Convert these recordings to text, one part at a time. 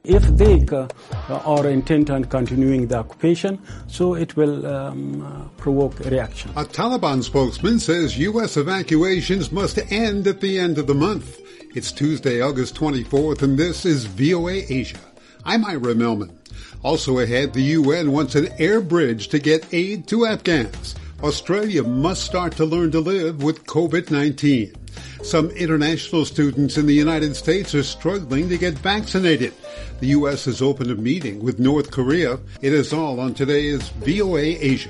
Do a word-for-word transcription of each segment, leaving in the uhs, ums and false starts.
If they uh, are intent on continuing the occupation, so it will um, uh, provoke a reaction. A Taliban spokesman says U S evacuations must end at the end of the month. It's Tuesday, August twenty-fourth, and this is V O A Asia. I'm Ira Melman. Also ahead, the U N wants an air bridge to get aid to Afghans. Australia must start to learn to live with COVID nineteen. Some international students in the United States are struggling to get vaccinated. The U S has opened a meeting with North Korea. It is all on today's V O A Asia.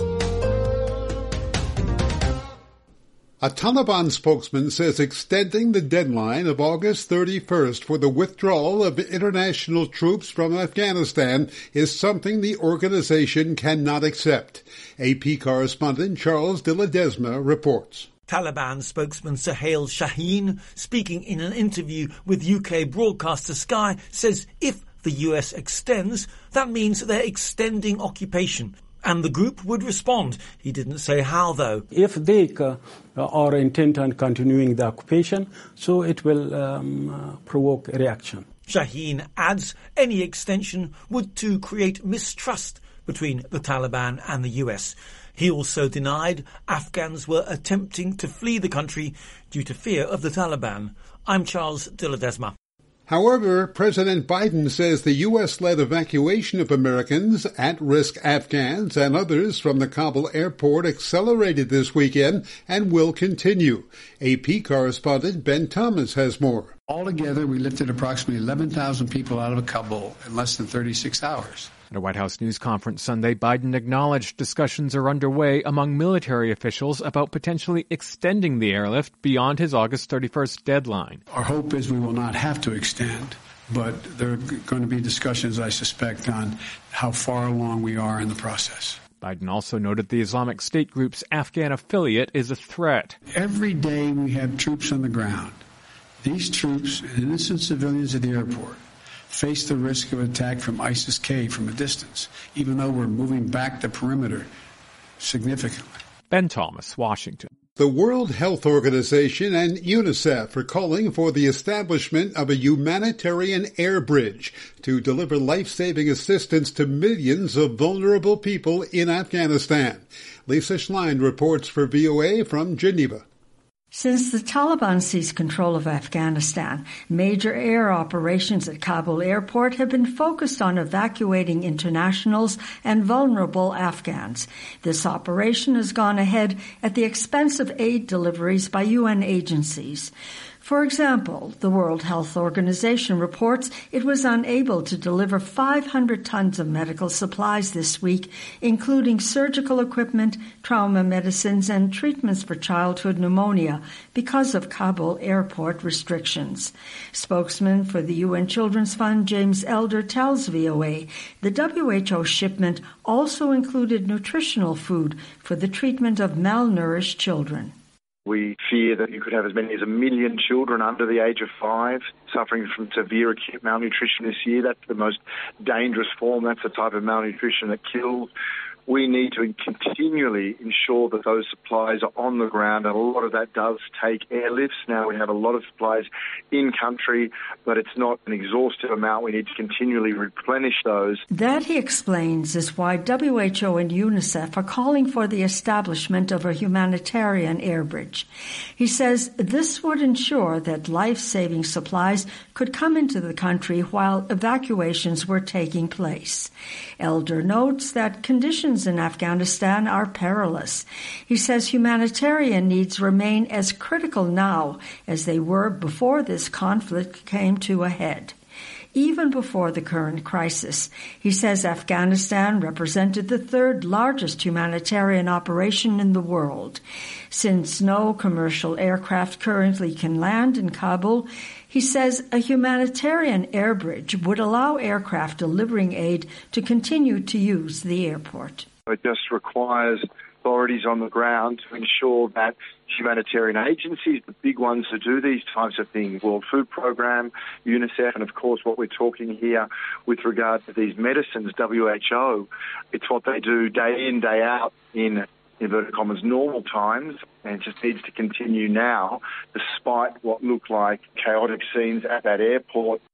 A Taliban spokesman says extending the deadline of August thirty-first for the withdrawal of international troops from Afghanistan is something the organization cannot accept. A P correspondent Charles de Ledesma reports. Taliban spokesman Suhail Shaheen, speaking in an interview with U K broadcaster Sky, says if the U S extends, that means they're extending occupation. And the group would respond. He didn't say how, though. If they uh, are intent on continuing the occupation, so it will um, uh, provoke a reaction. Shaheen adds any extension would to create mistrust between the Taliban and the U S. He also denied Afghans were attempting to flee the country due to fear of the Taliban. I'm Charles de Ledesma. However, President Biden says the U S-led evacuation of Americans, at-risk Afghans, and others from the Kabul airport accelerated this weekend and will continue. A P correspondent Ben Thomas has more. Altogether, we lifted approximately eleven thousand people out of Kabul in less than thirty-six hours. At a White House news conference Sunday, Biden acknowledged discussions are underway among military officials about potentially extending the airlift beyond his August thirty-first deadline. Our hope is we will not have to extend, but there are going to be discussions, I suspect, on how far along we are in the process. Biden also noted the Islamic State group's Afghan affiliate is a threat. Every day we have troops on the ground. These troops and innocent civilians at the airport face the risk of attack from ISIS-K from a distance, even though we're moving back the perimeter significantly. Ben Thomas, Washington. The World Health Organization and UNICEF are calling for the establishment of a humanitarian air bridge to deliver life-saving assistance to millions of vulnerable people in Afghanistan. Lisa Schlein reports for V O A from Geneva. Since the Taliban seized control of Afghanistan, major air operations at Kabul airport have been focused on evacuating internationals and vulnerable Afghans. This operation has gone ahead at the expense of aid deliveries by U N agencies. For example, the World Health Organization reports it was unable to deliver five hundred tons of medical supplies this week, including surgical equipment, trauma medicines, and treatments for childhood pneumonia because of Kabul airport restrictions. Spokesman for the U N Children's Fund, James Elder, tells V O A the W H O shipment also included nutritional food for the treatment of malnourished children. We fear that you could have as many as a million children under the age of five suffering from severe acute malnutrition this year. That's the most dangerous form. That's the type of malnutrition that kills. We need to continually ensure that those supplies are on the ground, and a lot of that does take airlifts. Now we have a lot of supplies in country, but it's not an exhaustive amount. We need to continually replenish those. That, he explains, is why W H O and UNICEF are calling for the establishment of a humanitarian air bridge. He says this would ensure that life-saving supplies could come into the country while evacuations were taking place. Elder notes that conditions in Afghanistan are perilous. He says humanitarian needs remain as critical now as they were before this conflict came to a head. Even before the current crisis, he says Afghanistan represented the third largest humanitarian operation in the world. Since no commercial aircraft currently can land in Kabul, he says a humanitarian air bridge would allow aircraft delivering aid to continue to use the airport. It just requires authorities on the ground to ensure that humanitarian agencies, the big ones who do these types of things, World Food Programme, UNICEF, and of course what we're talking here with regard to these medicines, W H O, it's what they do day in, day out in inverted commas, normal times, and it just needs to continue now, despite what look like chaotic scenes at that airport.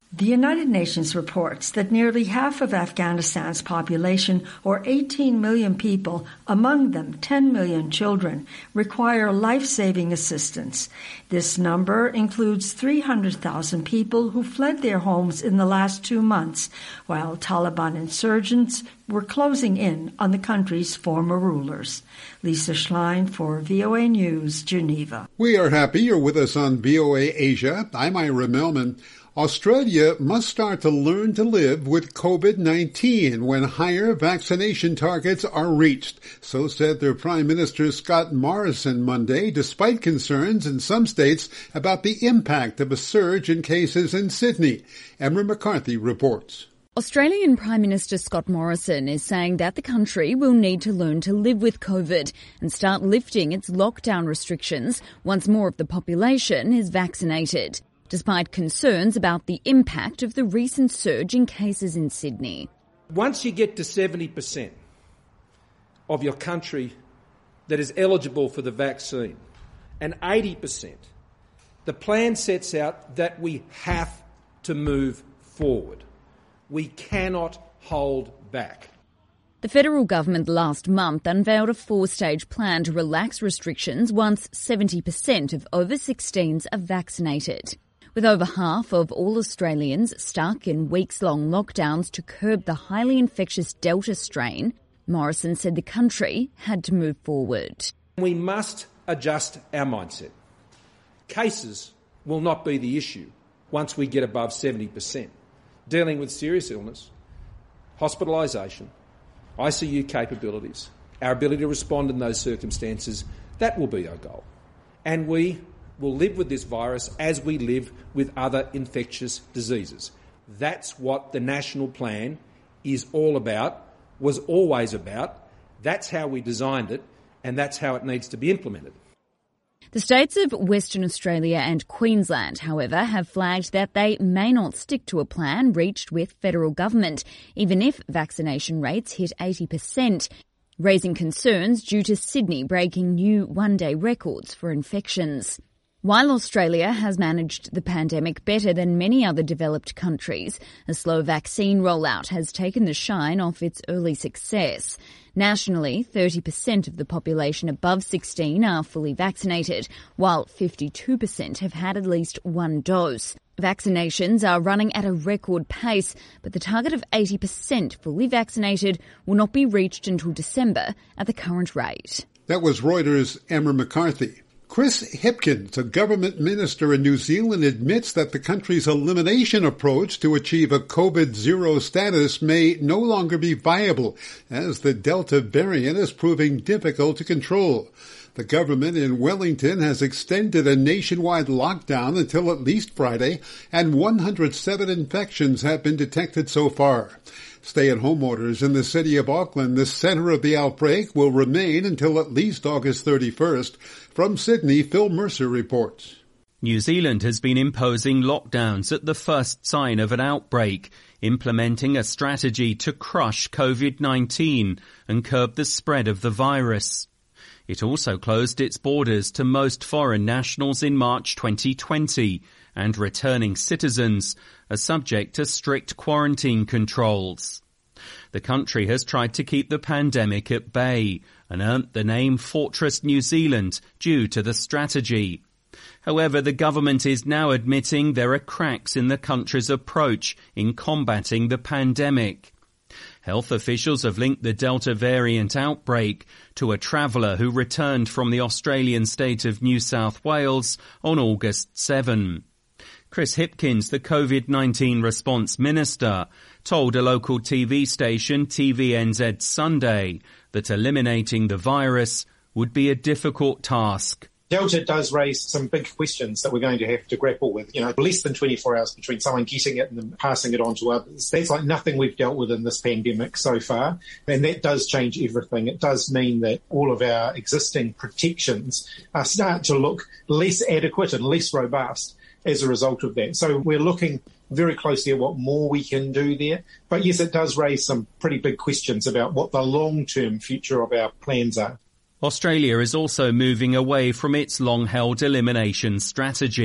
The United Nations reports that nearly half of Afghanistan's population, or eighteen million people, among them ten million children, require life-saving assistance. This number includes three hundred thousand people who fled their homes in the last two months, while Taliban insurgents were closing in on the country's former rulers. Lisa Schlein for V O A News, Geneva. We are happy you're with us on V O A Asia. I'm Ira Melman. Australia must start to learn to live with COVID nineteen when higher vaccination targets are reached. So said their Prime Minister Scott Morrison Monday, despite concerns in some states about the impact of a surge in cases in Sydney. Emma McCarthy reports. Australian Prime Minister Scott Morrison is saying that the country will need to learn to live with COVID and start lifting its lockdown restrictions once more of the population is vaccinated, despite concerns about the impact of the recent surge in cases in Sydney. Once you get to seventy percent of your country that is eligible for the vaccine and eighty percent, the plan sets out that we have to move forward. We cannot hold back. The federal government last month unveiled a four-stage plan to relax restrictions once seventy percent of over sixteens are vaccinated. With over half of all Australians stuck in weeks-long lockdowns to curb the highly infectious Delta strain, Morrison said the country had to move forward. We must adjust our mindset. Cases will not be the issue once we get above seventy percent. Dealing with serious illness, hospitalisation, I C U capabilities, our ability to respond in those circumstances, that will be our goal. And we will live with this virus as we live with other infectious diseases. That's what the national plan is all about, was always about. That's how we designed it, and that's how it needs to be implemented. The states of Western Australia and Queensland, however, have flagged that they may not stick to a plan reached with federal government, even if vaccination rates hit eighty percent, raising concerns due to Sydney breaking new one-day records for infections. While Australia has managed the pandemic better than many other developed countries, a slow vaccine rollout has taken the shine off its early success. Nationally, thirty percent of the population above sixteen are fully vaccinated, while fifty-two percent have had at least one dose. Vaccinations are running at a record pace, but the target of eighty percent fully vaccinated will not be reached until December at the current rate. That was Reuters' Emma McCarthy. Chris Hipkins, a government minister in New Zealand, admits that the country's elimination approach to achieve a COVID zero status may no longer be viable, as the Delta variant is proving difficult to control. The government in Wellington has extended a nationwide lockdown until at least Friday, and one hundred seven infections have been detected so far. Stay-at-home orders in the city of Auckland, the center of the outbreak, will remain until at least August thirty-first. From Sydney, Phil Mercer reports. New Zealand has been imposing lockdowns at the first sign of an outbreak, implementing a strategy to crush COVID nineteen and curb the spread of the virus. It also closed its borders to most foreign nationals in March twenty twenty, and returning citizens are subject to strict quarantine controls. The country has tried to keep the pandemic at bay and earned the name Fortress New Zealand due to the strategy. However, the government is now admitting there are cracks in the country's approach in combating the pandemic. Health officials have linked the Delta variant outbreak to a traveller who returned from the Australian state of New South Wales on August seventh. Chris Hipkins, the COVID nineteen response minister, told a local T V station T V N Z Sunday that eliminating the virus would be a difficult task. Delta does raise some big questions that we're going to have to grapple with. You know, less than twenty-four hours between someone getting it and then passing it on to others. That's like nothing we've dealt with in this pandemic so far. And that does change everything. It does mean that all of our existing protections uh, start to look less adequate and less robust as a result of that. So we're looking very closely at what more we can do there. But yes, it does raise some pretty big questions about what the long-term future of our plans are. Australia is also moving away from its long-held elimination strategy.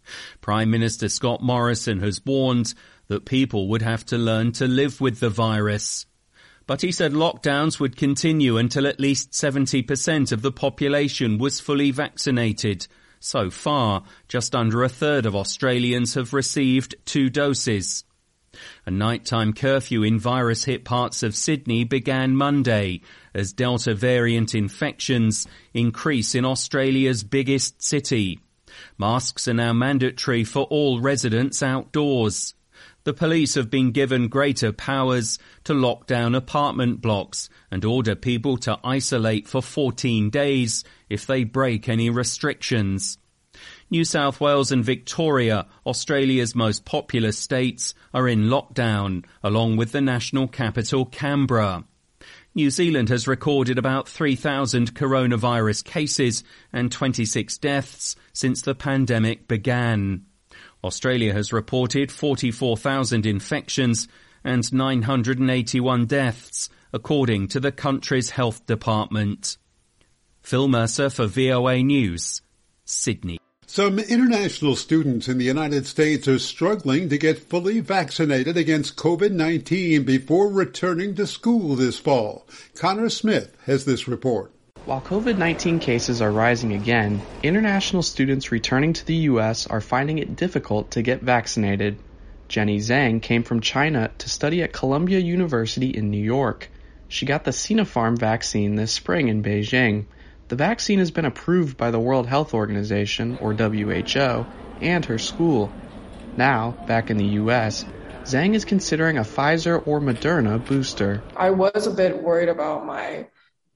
Prime Minister Scott Morrison has warned that people would have to learn to live with the virus. But he said lockdowns would continue until at least seventy percent of the population was fully vaccinated. So far, just under a third of Australians have received two doses. A nighttime curfew in virus-hit parts of Sydney began Monday as Delta variant infections increase in Australia's biggest city. Masks are now mandatory for all residents outdoors. The police have been given greater powers to lock down apartment blocks and order people to isolate for fourteen days if they break any restrictions. New South Wales and Victoria, Australia's most populous states, are in lockdown, along with the national capital, Canberra. New Zealand has recorded about three thousand coronavirus cases and twenty-six deaths since the pandemic began. Australia has reported forty-four thousand infections and nine hundred eighty-one deaths, according to the country's health department. Phil Mercer for V O A News, Sydney. Some international students in the United States are struggling to get fully vaccinated against COVID nineteen before returning to school this fall. Connor Smith has this report. While COVID nineteen cases are rising again, international students returning to the U S are finding it difficult to get vaccinated. Jenny Zhang came from China to study at Columbia University in New York. She got the Sinopharm vaccine this spring in Beijing. The vaccine has been approved by the World Health Organization, or W H O, and her school. Now, back in the U S, Zhang is considering a Pfizer or Moderna booster. I was a bit worried about my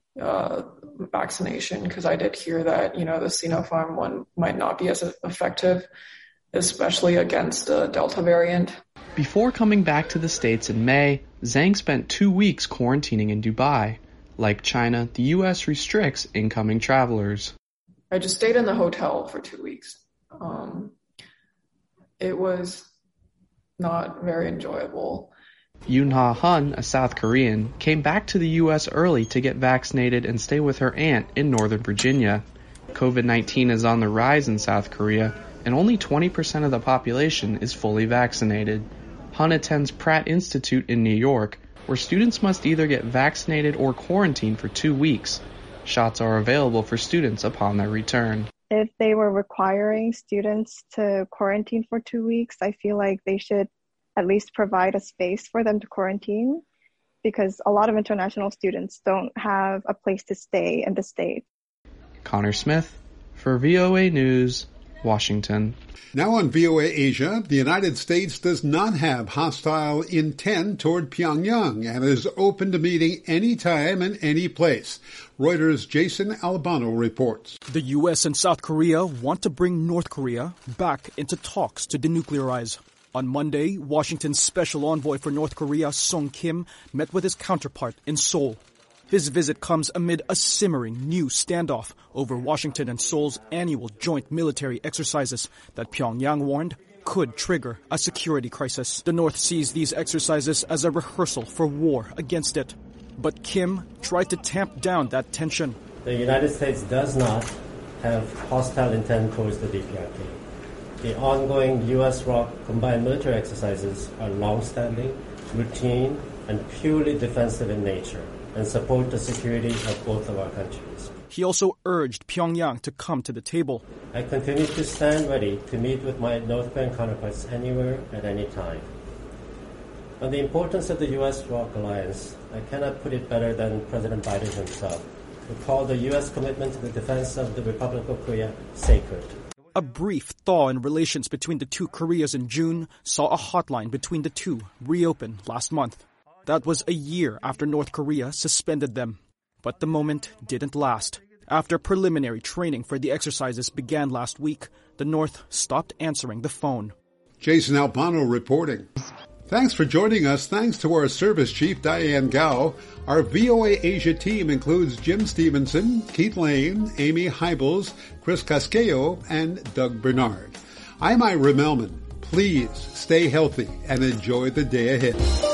uh, vaccination because I did hear that, you know, the Sinopharm one might not be as effective, especially against the Delta variant. Before coming back to the States in May, Zhang spent two weeks quarantining in Dubai. Like China, the U S restricts incoming travelers. I just stayed in the hotel for two weeks. Um, it was not very enjoyable. Yoon-ha Hun, a South Korean, came back to the U S early to get vaccinated and stay with her aunt in Northern Virginia. COVID nineteen is on the rise in South Korea, and only twenty percent of the population is fully vaccinated. Hun attends Pratt Institute in New York, where students must either get vaccinated or quarantine for two weeks. Shots are available for students upon their return. If they were requiring students to quarantine for two weeks, I feel like they should at least provide a space for them to quarantine, because a lot of international students don't have a place to stay in the States. Connor Smith for V O A News, Washington. Now on V O A Asia, the United States does not have hostile intent toward Pyongyang and is open to meeting any time and any place. Reuters' Jason Albano reports. The U S and South Korea want to bring North Korea back into talks to denuclearize. On Monday, Washington's special envoy for North Korea, Sung Kim, met with his counterpart in Seoul. His visit comes amid a simmering new standoff over Washington and Seoul's annual joint military exercises that Pyongyang warned could trigger a security crisis. The North sees these exercises as a rehearsal for war against it. But Kim tried to tamp down that tension. The United States does not have hostile intent towards the D P R K. The ongoing U S-R O C combined military exercises are long-standing, routine, and purely defensive in nature, and support the security of both of our countries. He also urged Pyongyang to come to the table. I continue to stand ready to meet with my North Korean counterparts anywhere at any time. On the importance of the U S-R O C alliance, I cannot put it better than President Biden himself, who called the U S commitment to the defense of the Republic of Korea sacred. A brief thaw in relations between the two Koreas in June saw a hotline between the two reopen last month. That was a year after North Korea suspended them. But the moment didn't last. After preliminary training for the exercises began last week, the North stopped answering the phone. Jason Albano reporting. Thanks for joining us. Thanks to our service chief, Diane Gao. Our V O A Asia team includes Jim Stevenson, Keith Lane, Amy Hybels, Chris Casquejo, and Doug Bernard. I'm Ira Melman. Please stay healthy and enjoy the day ahead.